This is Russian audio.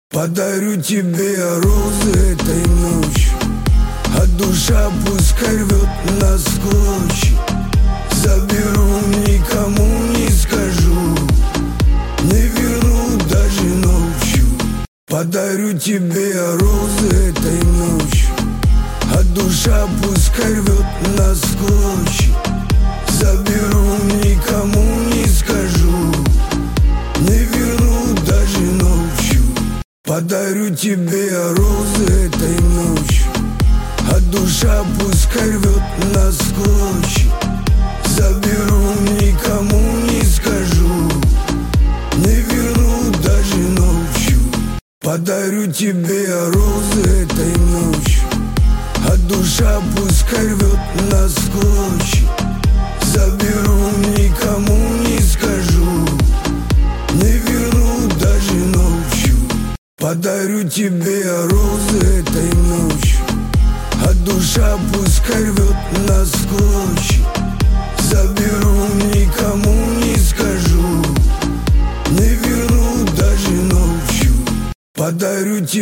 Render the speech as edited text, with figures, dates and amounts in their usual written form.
Подарю тебе розы этой ночью, а душа пускай рвет нас в клочья. Заберу, никому не скажу, не верну даже ночью. Подарю тебе розы этой ночью, а душа пускай рвет нас в клочья. Заберу, никому не скажу, не верну даже ночью. Подарю тебе розы этой ночью, а душа пускай рвет нас в клочья. Заберу, никому не скажу, не верну даже ночью. Подарю тебе розы этой ночью, а душа пускай рвет нас в клочья. Заберу, никому не скажу, не верну даже ночью. Подарю тебе розы этой ночью, а душа пускай рвет нас в клочья. Заберу, никому не скажу, не верну даже ночью. Подарю тебе